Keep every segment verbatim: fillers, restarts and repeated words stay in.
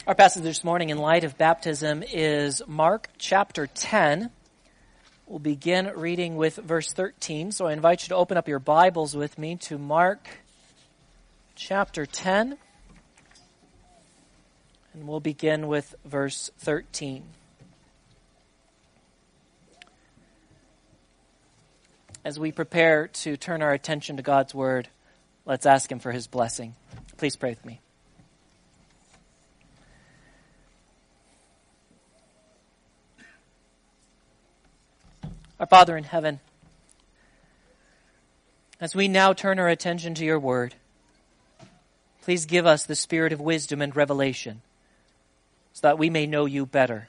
Our passage this morning in light of baptism is Mark chapter ten. We'll begin reading with verse thirteen. So I invite you to open up your Bibles with me to Mark chapter ten. And we'll begin with verse thirteen. As we prepare to turn our attention to God's Word, let's ask Him for His blessing. Please pray with me. Our Father in heaven, as we now turn our attention to your word, please give us the spirit of wisdom and revelation so that we may know you better.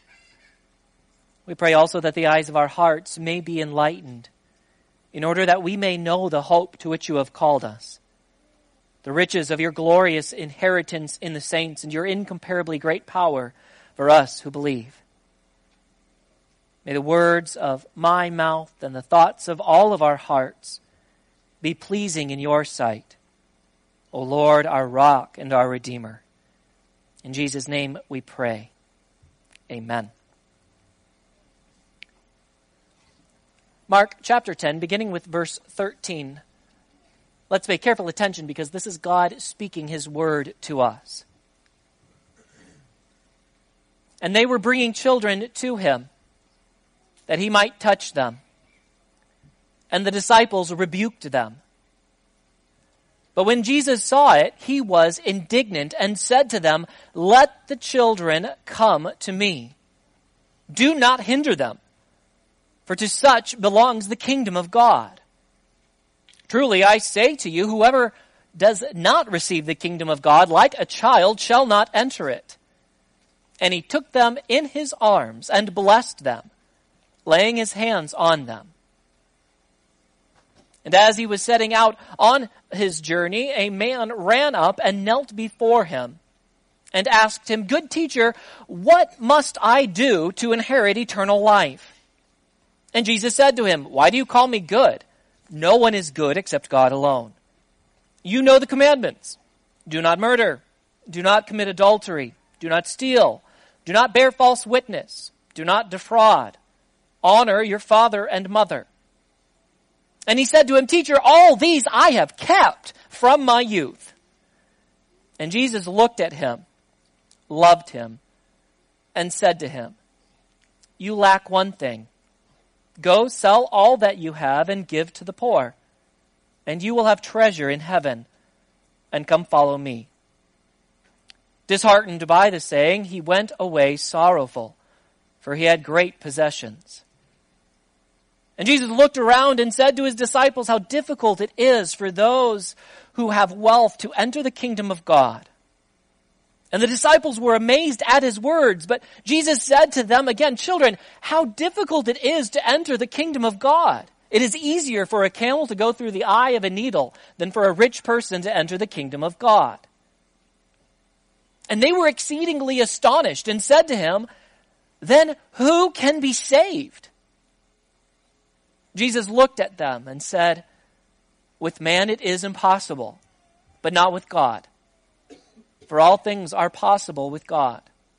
We pray also that the eyes of our hearts may be enlightened in order that we may know the hope to which you have called us, the riches of your glorious inheritance in the saints and your incomparably great power for us who believe. May the words of my mouth and the thoughts of all of our hearts be pleasing in your sight, O Lord, our rock and our Redeemer. In Jesus' name we pray. Amen. Mark chapter ten, beginning with verse thirteen. Let's pay careful attention because this is God speaking his word to us. And they were bringing children to him, that he might touch them. And the disciples rebuked them. But when Jesus saw it, he was indignant and said to them, "Let the children come to me. Do not hinder them, for to such belongs the kingdom of God. Truly I say to you, whoever does not receive the kingdom of God like a child shall not enter it." And he took them in his arms and blessed them, laying his hands on them. And as he was setting out on his journey, a man ran up and knelt before him and asked him, "Good teacher, what must I do to inherit eternal life?" And Jesus said to him, "Why do you call me good? No one is good except God alone. You know the commandments. Do not murder. Do not commit adultery. Do not steal. Do not bear false witness. Do not defraud. Honor your father and mother." And he said to him, "Teacher, all these I have kept from my youth." And Jesus looked at him, loved him, and said to him, "You lack one thing. Go sell all that you have and give to the poor, and you will have treasure in heaven, and come follow me." Disheartened by the saying, he went away sorrowful, for he had great possessions. And Jesus looked around and said to his disciples how difficult it is for those who have wealth to enter the kingdom of God. And the disciples were amazed at his words, but Jesus said to them again, "Children, how difficult it is to enter the kingdom of God. It is easier for a camel to go through the eye of a needle than for a rich person to enter the kingdom of God." And they were exceedingly astonished and said to him, "Then who can be saved?" Jesus looked at them and said, "With man it is impossible, but not with God. For all things are possible with God."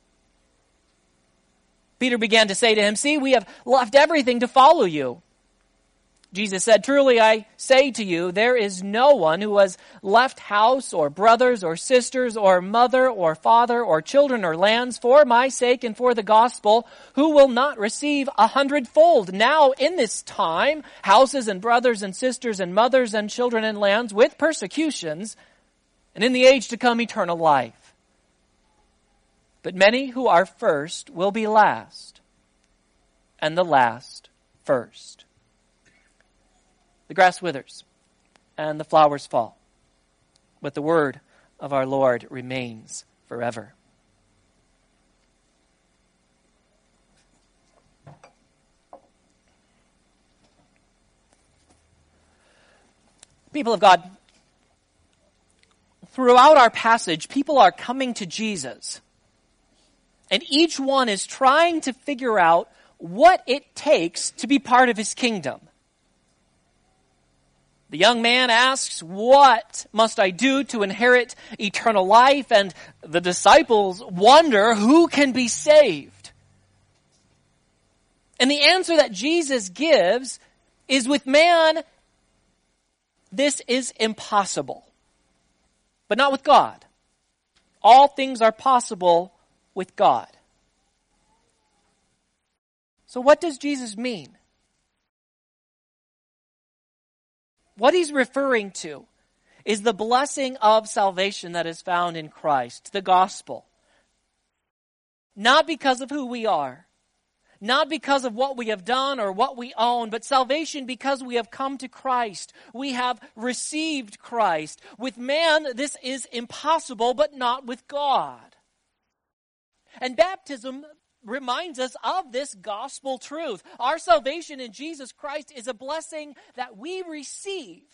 Peter began to say to him, "See, we have left everything to follow you." Jesus said, "Truly I say to you, there is no one who has left house or brothers or sisters or mother or father or children or lands for my sake and for the gospel who will not receive a hundredfold now in this time, houses and brothers and sisters and mothers and children and lands with persecutions, and in the age to come eternal life. But many who are first will be last, and the last first." The grass withers, and the flowers fall, but the word of our Lord remains forever. People of God, throughout our passage, people are coming to Jesus, and each one is trying to figure out what it takes to be part of his kingdom. The young man asks, "What must I do to inherit eternal life?" And the disciples wonder, who can be saved? And the answer that Jesus gives is, with man, this is impossible. But not with God. All things are possible with God. So what does Jesus mean? What he's referring to is the blessing of salvation that is found in Christ, the gospel. Not because of who we are, not because of what we have done or what we own, but salvation because we have come to Christ. We have received Christ. With man, this is impossible, but not with God. And baptism reminds us of this gospel truth. Our salvation in Jesus Christ is a blessing that we receive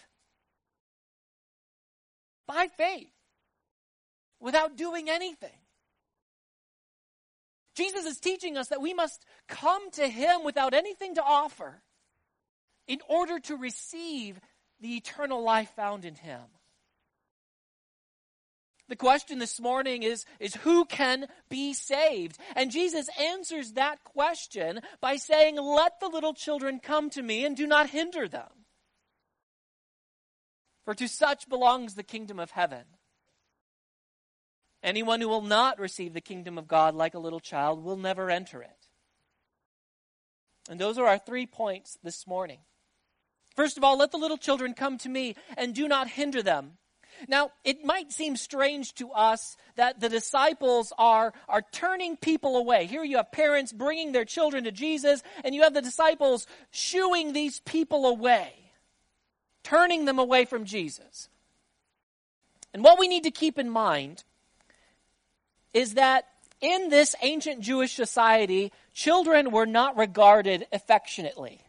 by faith, without doing anything. Jesus is teaching us that we must come to him without anything to offer in order to receive the eternal life found in him. The question this morning is, is who can be saved? And Jesus answers that question by saying, "Let the little children come to me and do not hinder them. For to such belongs the kingdom of heaven. Anyone who will not receive the kingdom of God like a little child will never enter it." And those are our three points this morning. First of all, let the little children come to me and do not hinder them. Now, it might seem strange to us that the disciples are, are turning people away. Here you have parents bringing their children to Jesus, and you have the disciples shooing these people away, turning them away from Jesus. And what we need to keep in mind is that in this ancient Jewish society, children were not regarded affectionately.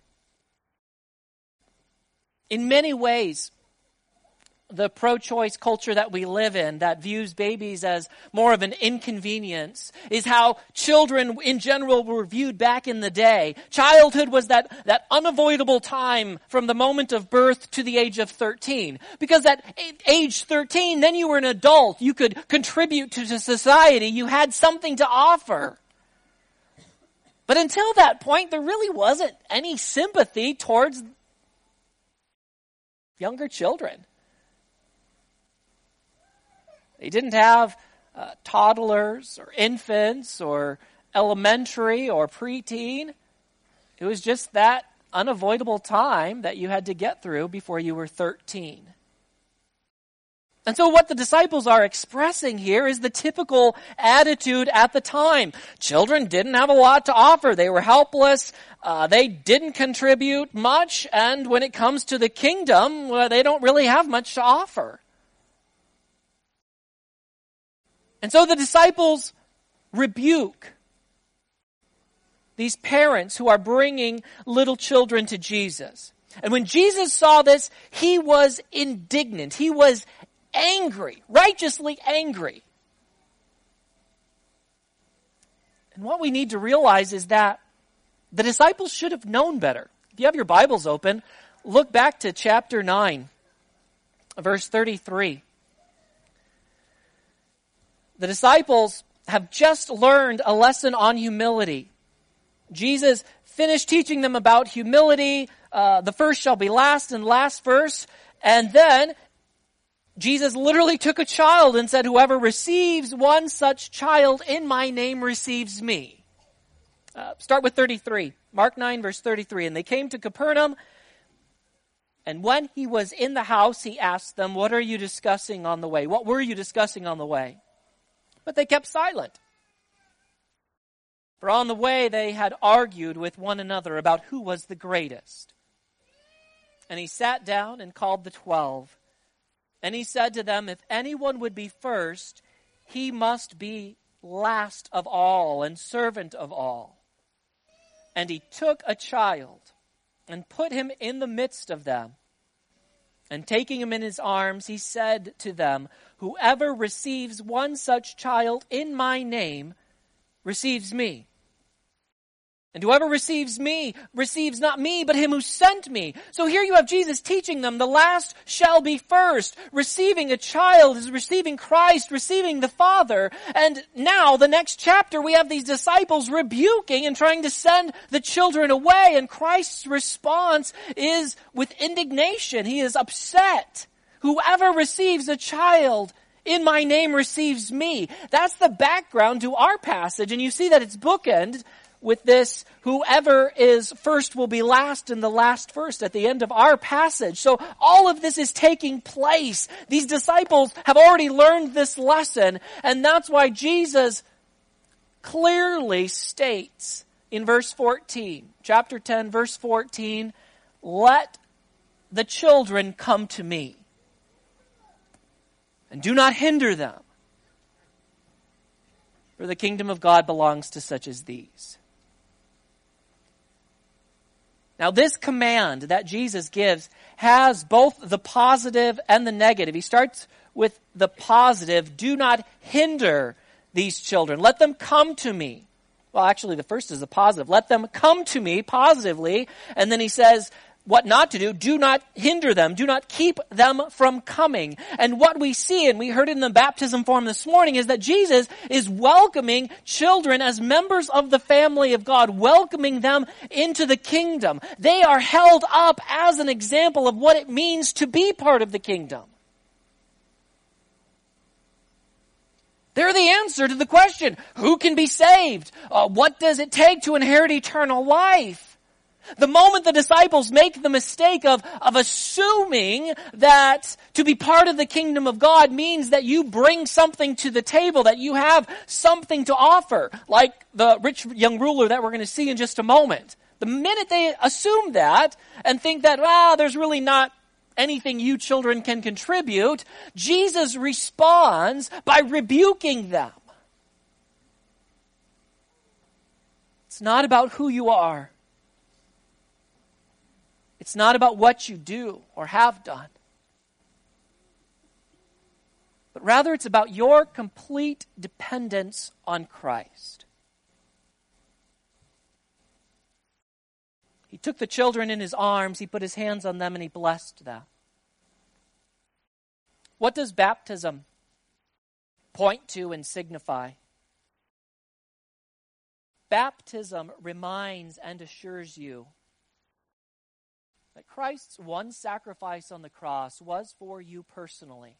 In many ways, the pro-choice culture that we live in that views babies as more of an inconvenience is how children in general were viewed back in the day. Childhood was that, that unavoidable time from the moment of birth to the age of thirteen. Because at age thirteen, then you were an adult. You could contribute to society. You had something to offer. But until that point, there really wasn't any sympathy towards younger children. They didn't have uh, toddlers or infants or elementary or preteen. It was just that unavoidable time that you had to get through before you were thirteen. And so what the disciples are expressing here is the typical attitude at the time. Children didn't have a lot to offer. They were helpless. Uh, they didn't contribute much. And when it comes to the kingdom, well, they don't really have much to offer. And so the disciples rebuke these parents who are bringing little children to Jesus. And when Jesus saw this, he was indignant. He was angry, righteously angry. And what we need to realize is that the disciples should have known better. If you have your Bibles open, look back to chapter nine, verse thirty-three. The disciples have just learned a lesson on humility. Jesus finished teaching them about humility. Uh, the first shall be last and last first. And then Jesus literally took a child and said, "Whoever receives one such child in my name receives me." Uh, start with thirty-three. Mark nine, verse thirty-three. And they came to Capernaum. And when he was in the house, he asked them, "What are you discussing on the way?" What were you discussing on the way? But they kept silent. For on the way they had argued with one another about who was the greatest. And he sat down and called the twelve. And he said to them, "If anyone would be first, he must be last of all and servant of all." And he took a child and put him in the midst of them. And taking him in his arms, he said to them, "Whoever receives one such child in my name receives me. And whoever receives me receives not me, but him who sent me. So here you have Jesus teaching them, the last shall be first. Receiving a child is receiving Christ, receiving the Father. And now, the next chapter, we have these disciples rebuking and trying to send the children away. And Christ's response is with indignation. He is upset. Whoever receives a child in my name receives me. That's the background to our passage. And you see that it's bookended with this, whoever is first will be last and the last first at the end of our passage. So all of this is taking place. These disciples have already learned this lesson, and that's why Jesus clearly states in verse fourteen, chapter ten, verse fourteen, let the children come to me, and do not hinder them, for the kingdom of God belongs to such as these. Now, this command that Jesus gives has both the positive and the negative. He starts with the positive. Do not hinder these children. Let them come to me. Well, actually, the first is the positive. Let them come to me positively. And then he says what not to do. Do not hinder them. Do not keep them from coming. And what we see, and we heard it in the baptism form this morning, is that Jesus is welcoming children as members of the family of God, welcoming them into the kingdom. They are held up as an example of what it means to be part of the kingdom. They're the answer to the question, who can be saved? Uh, what does it take to inherit eternal life? The moment the disciples make the mistake of, of assuming that to be part of the kingdom of God means that you bring something to the table, that you have something to offer, like the rich young ruler that we're going to see in just a moment. The minute they assume that and think that, ah, there's really not anything you children can contribute, Jesus responds by rebuking them. It's not about who you are. It's not about what you do or have done. But rather it's about your complete dependence on Christ. He took the children in his arms, he put his hands on them, and he blessed them. What does baptism point to and signify? Baptism reminds and assures you that Christ's one sacrifice on the cross was for you personally.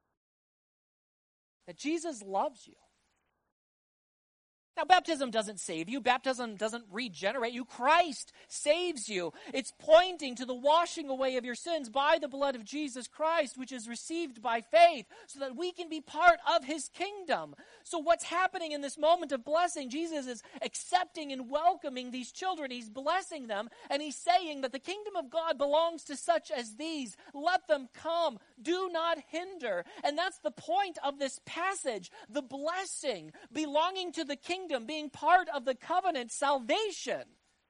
That Jesus loves you. Now, baptism doesn't save you. Baptism doesn't regenerate you. Christ saves you. It's pointing to the washing away of your sins by the blood of Jesus Christ, which is received by faith, so that we can be part of his kingdom. So what's happening in this moment of blessing? Jesus is accepting and welcoming these children. He's blessing them, and he's saying that the kingdom of God belongs to such as these. Let them come. Do not hinder. And that's the point of this passage. The blessing belonging to the kingdom, being part of the covenant salvation,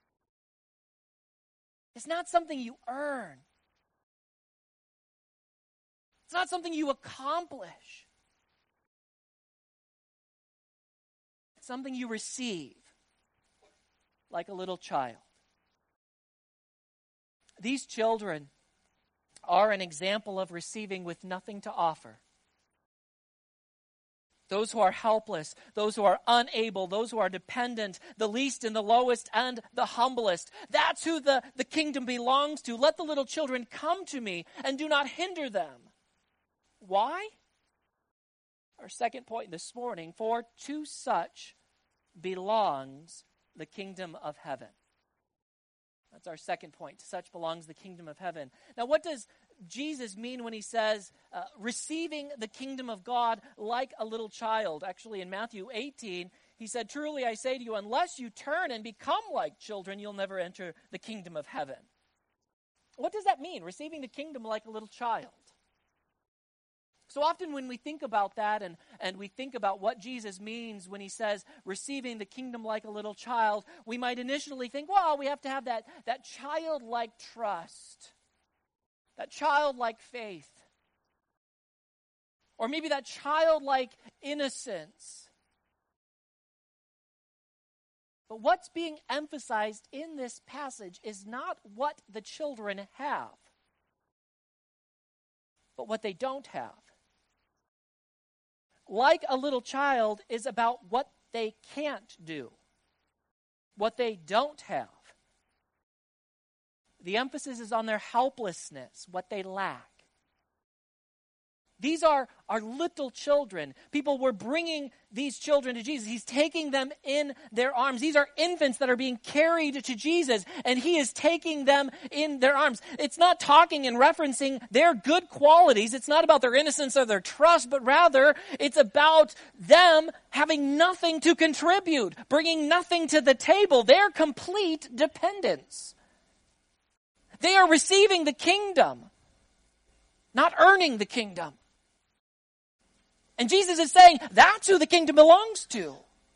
is not something you earn. It's not something you accomplish. It's something you receive like a little child. These children are an example of receiving with nothing to offer. Those who are helpless, those who are unable, those who are dependent, the least and the lowest and the humblest. That's who the, the kingdom belongs to. Let the little children come to me and do not hinder them. Why? Our second point this morning, for to such belongs the kingdom of heaven. That's our second point. To such belongs the kingdom of heaven. Now, what does Jesus mean when he says uh, receiving the kingdom of God like a little child? Actually, in Matthew eighteen, he said, truly I say to you, unless you turn and become like children, you'll never enter the kingdom of heaven. What does that mean, receiving the kingdom like a little child? So often when we think about that and, and we think about what Jesus means when he says receiving the kingdom like a little child, we might initially think, well, we have to have that, that childlike trust, that childlike faith, or maybe that childlike innocence. But what's being emphasized in this passage is not what the children have, but what they don't have. Like a little child is about what they can't do, what they don't have. The emphasis is on their helplessness, what they lack. These are, are little children. People were bringing these children to Jesus. He's taking them in their arms. These are infants that are being carried to Jesus, and he is taking them in their arms. It's not talking and referencing their good qualities. It's not about their innocence or their trust, but rather it's about them having nothing to contribute, bringing nothing to the table, their complete dependence. They are receiving the kingdom, not earning the kingdom. And Jesus is saying, that's who the kingdom belongs to.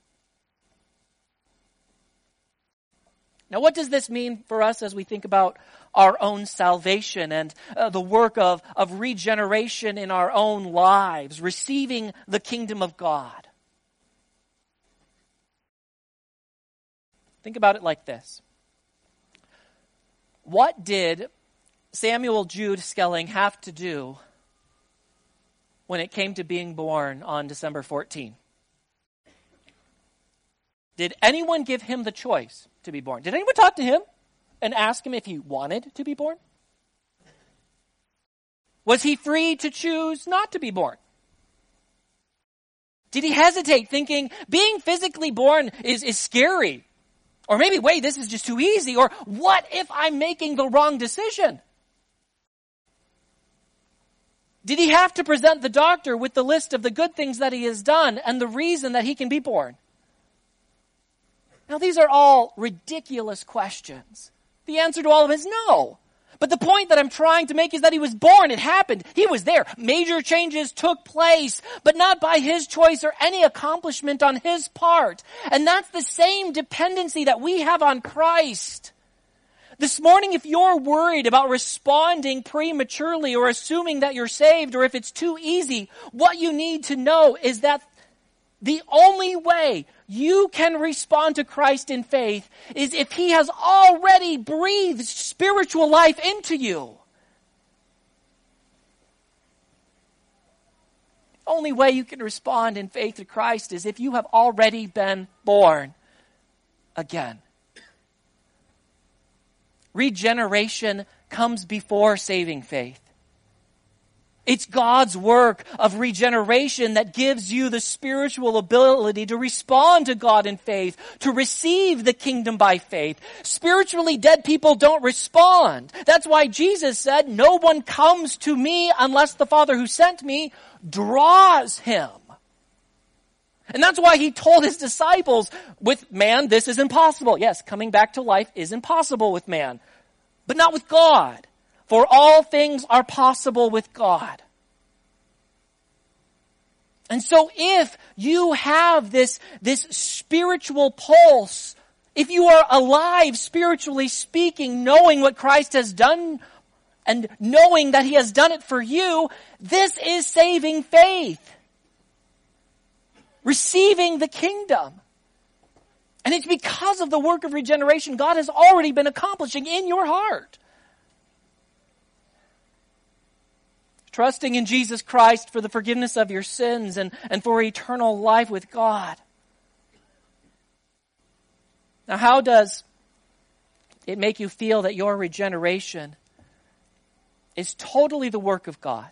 Now, what does this mean for us as we think about our own salvation and uh, the work of, of regeneration in our own lives, receiving the kingdom of God? Think about it like this. What did Samuel Jude Skelling have to do when it came to being born on December fourteenth? Did anyone give him the choice to be born? Did anyone talk to him and ask him if he wanted to be born? Was he free to choose not to be born? Did he hesitate thinking being physically born is, is scary? Or maybe, wait, this is just too easy. Or what if I'm making the wrong decision? Did he have to present the doctor with the list of the good things that he has done and the reason that he can be born? Now, these are all ridiculous questions. The answer to all of it is no. But the point that I'm trying to make is that he was born. It happened. He was there. Major changes took place, but not by his choice or any accomplishment on his part. And that's the same dependency that we have on Christ. This morning, if you're worried about responding prematurely or assuming that you're saved or if it's too easy, what you need to know is that the only way you can respond to Christ in faith is if he has already breathed spiritual life into you. The only way you can respond in faith to Christ is if you have already been born again. Regeneration comes before saving faith. It's God's work of regeneration that gives you the spiritual ability to respond to God in faith, to receive the kingdom by faith. Spiritually dead people don't respond. That's why Jesus said, no one comes to me unless the Father who sent me draws him. And that's why he told his disciples, with man, this is impossible. Yes, coming back to life is impossible with man, but not with God. For all things are possible with God. And so if you have this, this spiritual pulse, if you are alive spiritually speaking, knowing what Christ has done and knowing that he has done it for you, this is saving faith. Receiving the kingdom. And it's because of the work of regeneration God has already been accomplishing in your heart. Trusting in Jesus Christ for the forgiveness of your sins and, and for eternal life with God. Now, how does it make you feel that your regeneration is totally the work of God?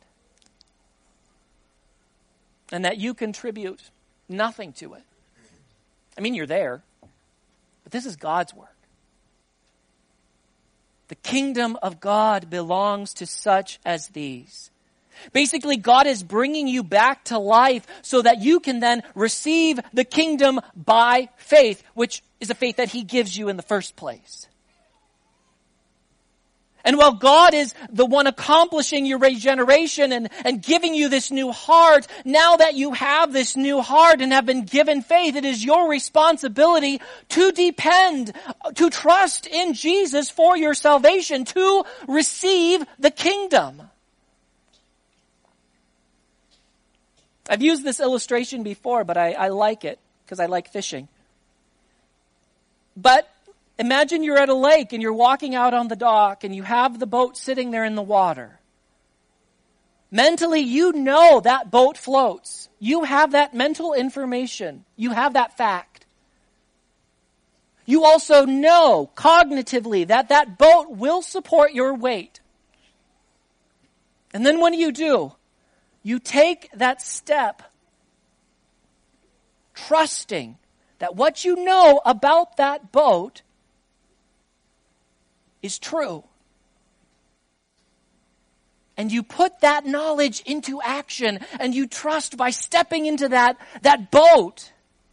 And that you contribute nothing to it? I mean, you're there, but this is God's work. The kingdom of God belongs to such as these. Basically, God is bringing you back to life so that you can then receive the kingdom by faith, which is a faith that he gives you in the first place. And while God is the one accomplishing your regeneration and, and giving you this new heart, now that you have this new heart and have been given faith, it is your responsibility to depend, to trust in Jesus for your salvation, to receive the kingdom. I've used this illustration before, but I, I like it because I like fishing. But imagine you're at a lake and you're walking out on the dock and you have the boat sitting there in the water. Mentally, you know that boat floats. You have that mental information. You have that fact. You also know cognitively that that boat will support your weight. And then what do you do? You take that step, trusting that what you know about that boat is true. And you put that knowledge into action, and you trust by stepping into that, that boat.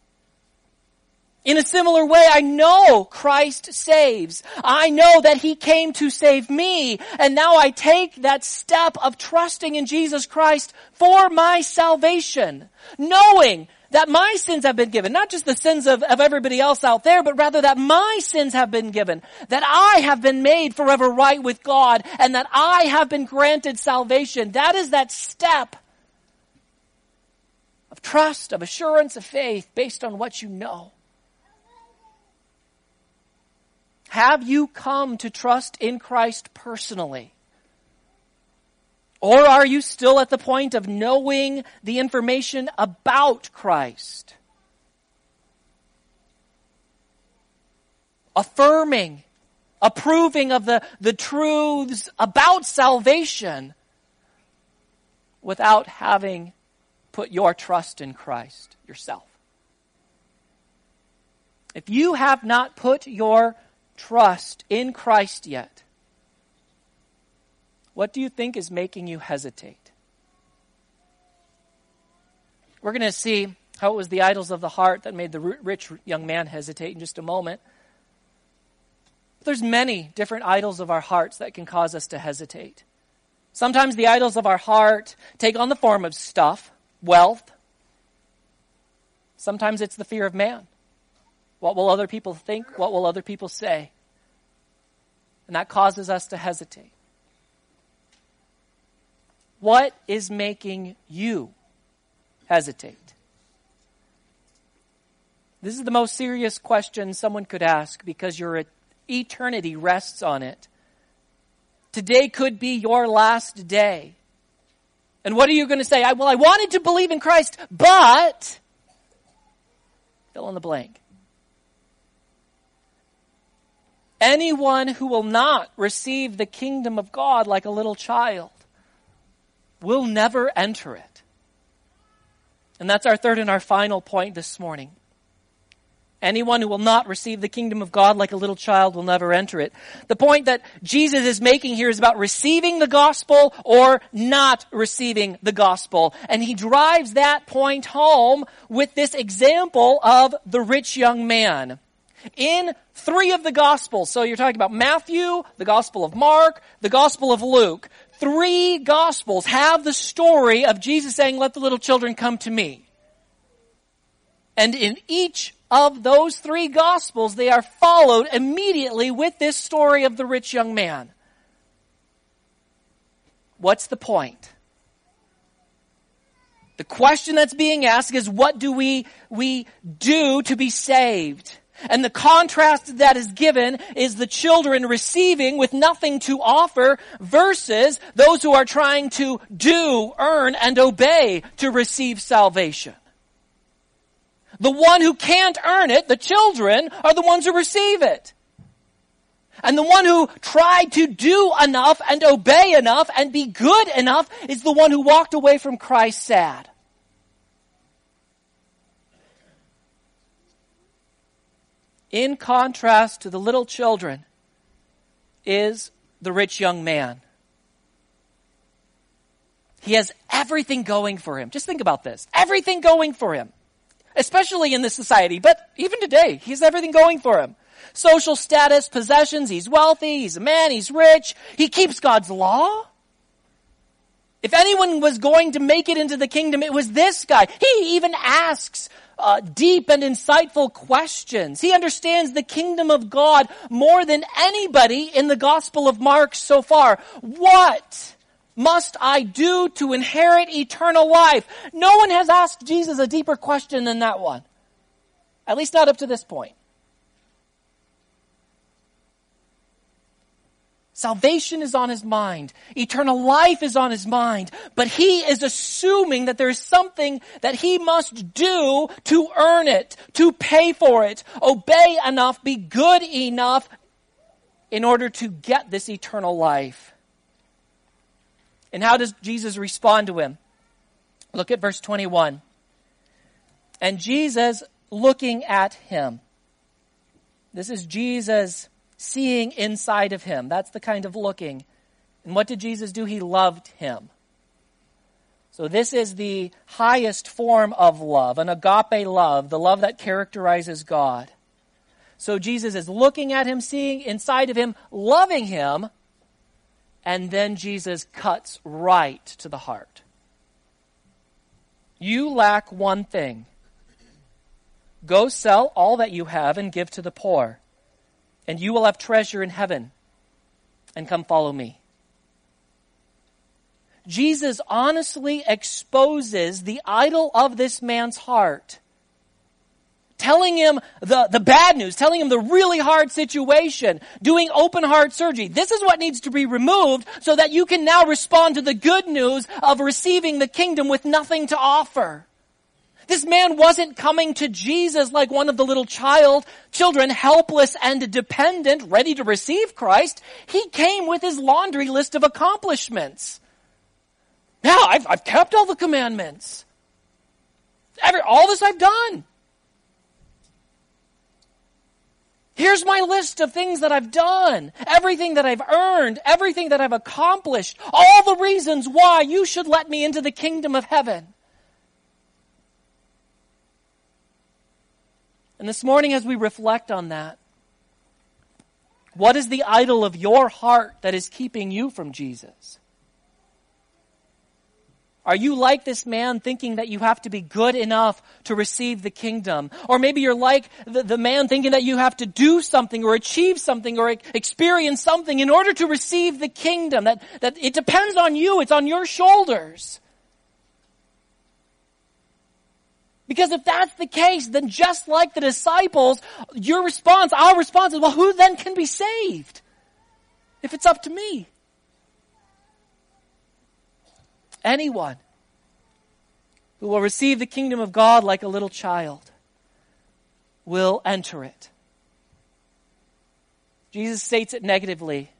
In a similar way, I know Christ saves. I know that He came to save me, and now I take that step of trusting in Jesus Christ for my salvation, knowing that my sins have been given, not just the sins of, of everybody else out there, but rather that my sins have been given, that I have been made forever right with God, and that I have been granted salvation. That is that step of trust, of assurance, of faith based on what you know. Have you come to trust in Christ personally? Or are you still at the point of knowing the information about Christ? Affirming, approving of the, the truths about salvation without having put your trust in Christ yourself. If you have not put your trust in Christ yet, what do you think is making you hesitate? We're going to see how it was the idols of the heart that made the rich young man hesitate in just a moment. But there's many different idols of our hearts that can cause us to hesitate. Sometimes the idols of our heart take on the form of stuff, wealth. Sometimes it's the fear of man. What will other people think? What will other people say? And that causes us to hesitate. What is making you hesitate? This is the most serious question someone could ask because your eternity rests on it. Today could be your last day. And what are you going to say? I, well, I wanted to believe in Christ, but fill in the blank. Anyone who will not receive the kingdom of God like a little child will never enter it. And that's our third and our final point this morning. Anyone who will not receive the kingdom of God like a little child will never enter it. The point that Jesus is making here is about receiving the gospel or not receiving the gospel. And he drives that point home with this example of the rich young man. In three of the Gospels, so you're talking about Matthew, the Gospel of Mark, the Gospel of Luke, three Gospels have the story of Jesus saying, "Let the little children come to me." And in each of those three Gospels, they are followed immediately with this story of the rich young man. What's the point? The question that's being asked is, what do we, we do to be saved? And the contrast that is given is the children receiving with nothing to offer versus those who are trying to do, earn, and obey to receive salvation. The one who can't earn it, the children, are the ones who receive it. And the one who tried to do enough and obey enough and be good enough is the one who walked away from Christ sad. In contrast to the little children is the rich young man. He has everything going for him. Just think about this. Everything going for him. Especially in this society, but even today, he has everything going for him. Social status, possessions, he's wealthy, he's a man, he's rich. He keeps God's law. If anyone was going to make it into the kingdom, it was this guy. He even asks uh, deep and insightful questions. He understands the kingdom of God more than anybody in the Gospel of Mark so far. What must I do to inherit eternal life? No one has asked Jesus a deeper question than that one. At least not up to this point. Salvation is on his mind. Eternal life is on his mind. But he is assuming that there is something that he must do to earn it, to pay for it, obey enough, be good enough in order to get this eternal life. And how does Jesus respond to him? Look at verse twenty-one. And Jesus looking at him. This is Jesus seeing inside of him. That's the kind of looking. And what did Jesus do? He loved him. So this is the highest form of love, an agape love, the love that characterizes God. So Jesus is looking at him, seeing inside of him, loving him, and then Jesus cuts right to the heart. You lack one thing. Go sell all that you have and give to the poor, and you will have treasure in heaven, and come follow me. Jesus honestly exposes the idol of this man's heart, telling him the, the bad news, telling him the really hard situation, doing open heart surgery. This is what needs to be removed so that you can now respond to the good news of receiving the kingdom with nothing to offer. This man wasn't coming to Jesus like one of the little child, children, helpless and dependent, ready to receive Christ. He came with his laundry list of accomplishments. Now, I've, I've kept all the commandments. Every, all this I've done. Here's my list of things that I've done. Everything that I've earned. Everything that I've accomplished. All the reasons why you should let me into the kingdom of heaven. And this morning as we reflect on that, what is the idol of your heart that is keeping you from Jesus? Are you like this man thinking that you have to be good enough to receive the kingdom? Or maybe you're like the, the man thinking that you have to do something or achieve something or experience something in order to receive the kingdom. That, that it depends on you. It's on your shoulders. Because if that's the case, then just like the disciples, your response, our response is, well, who then can be saved? If it's up to me. Anyone who will receive the kingdom of God like a little child will enter it. Jesus states it negatively.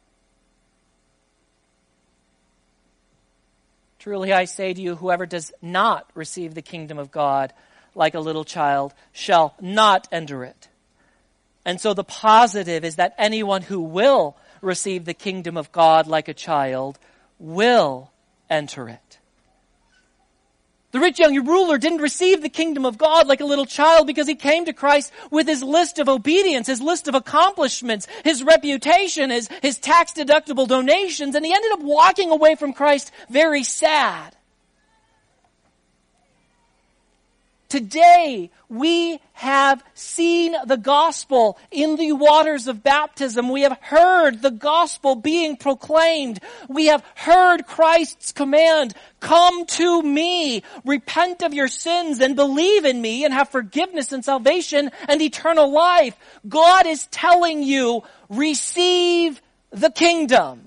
Truly I say to you, whoever does not receive the kingdom of God like a little child shall not enter it. And so the positive is that anyone who will receive the kingdom of God like a child will enter it. The rich young ruler didn't receive the kingdom of God like a little child because he came to Christ with his list of obedience, his list of accomplishments, his reputation, his, his tax-deductible donations, and he ended up walking away from Christ very sad. Today, we have seen the gospel in the waters of baptism. We have heard the gospel being proclaimed. We have heard Christ's command, come to me, repent of your sins and believe in me and have forgiveness and salvation and eternal life. God is telling you, receive the kingdom.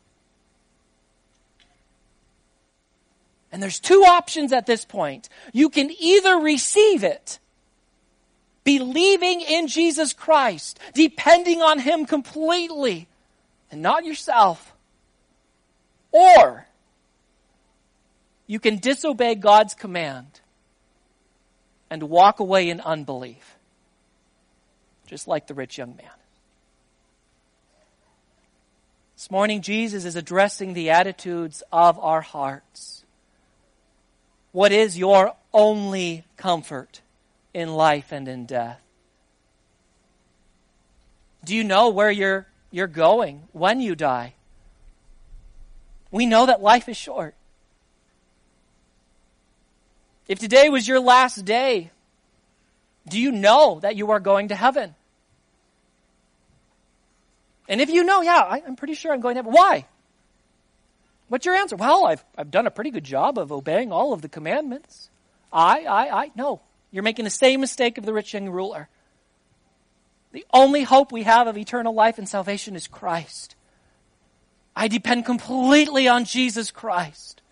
And there's two options at this point. You can either receive it, believing in Jesus Christ, depending on Him completely, and not yourself. Or you can disobey God's command and walk away in unbelief, just like the rich young man. This morning, Jesus is addressing the attitudes of our hearts. What is your only comfort in life and in death? Do you know where you're, you're going when you die? We know that life is short. If today was your last day, do you know that you are going to heaven? And if you know, yeah, I, I'm pretty sure I'm going to heaven. Why? What's your answer? Well, I've I've done a pretty good job of obeying all of the commandments. I, I, I, no. You're making the same mistake of the rich young ruler. The only hope we have of eternal life and salvation is Christ. I depend completely on Jesus Christ.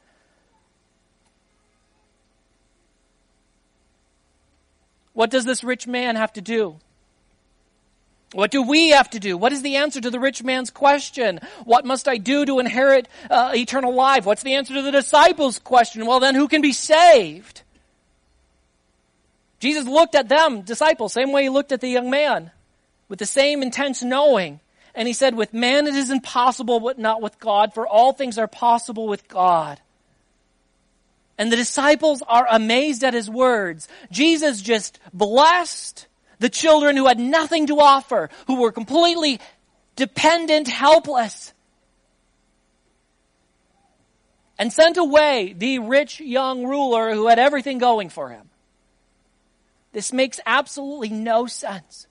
What does this rich man have to do? What do we have to do? What is the answer to the rich man's question? What must I do to inherit uh, eternal life? What's the answer to the disciples' question? Well, then who can be saved? Jesus looked at them, disciples, same way he looked at the young man, with the same intense knowing. And he said, with man it is impossible, but not with God, for all things are possible with God. And the disciples are amazed at his words. Jesus just blessed the children who had nothing to offer, who were completely dependent, helpless, and sent away the rich young ruler who had everything going for him. This makes absolutely no sense.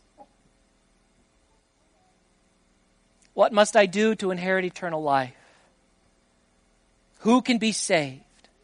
What must I do to inherit eternal life? Who can be saved?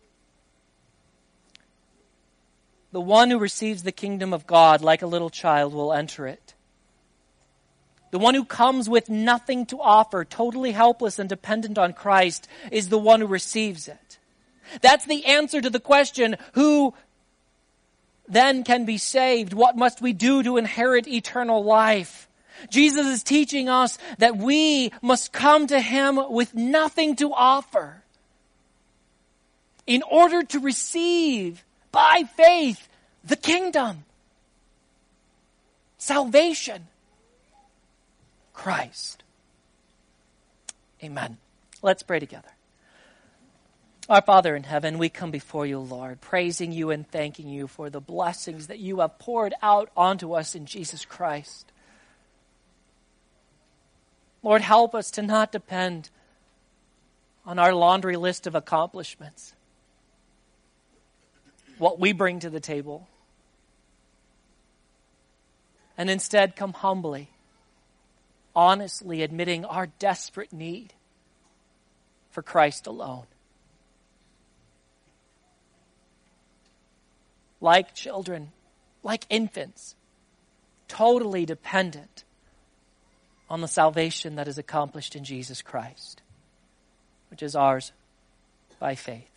The one who receives the kingdom of God like a little child will enter it. The one who comes with nothing to offer, totally helpless and dependent on Christ, is the one who receives it. That's the answer to the question, who then can be saved? What must we do to inherit eternal life? Jesus is teaching us that we must come to him with nothing to offer in order to receive by faith, the kingdom, salvation, Christ. Amen. Let's pray together. Our Father in heaven, we come before you, Lord, praising you and thanking you for the blessings that you have poured out onto us in Jesus Christ. Lord, help us to not depend on our laundry list of accomplishments, what we bring to the table, and instead come humbly, honestly admitting our desperate need for Christ alone. Like children, like infants, totally dependent on the salvation that is accomplished in Jesus Christ, which is ours by faith.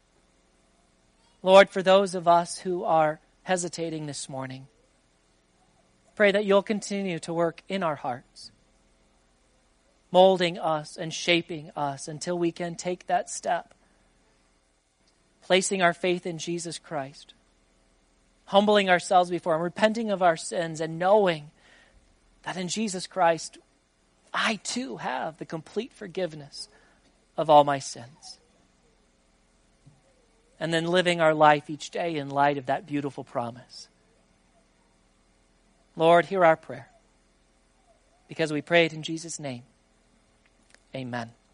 Lord, for those of us who are hesitating this morning, pray that you'll continue to work in our hearts, molding us and shaping us until we can take that step, placing our faith in Jesus Christ, humbling ourselves before him, repenting of our sins, and knowing that in Jesus Christ, I too have the complete forgiveness of all my sins. And then living our life each day in light of that beautiful promise. Lord, hear our prayer, because we pray it in Jesus' name. Amen.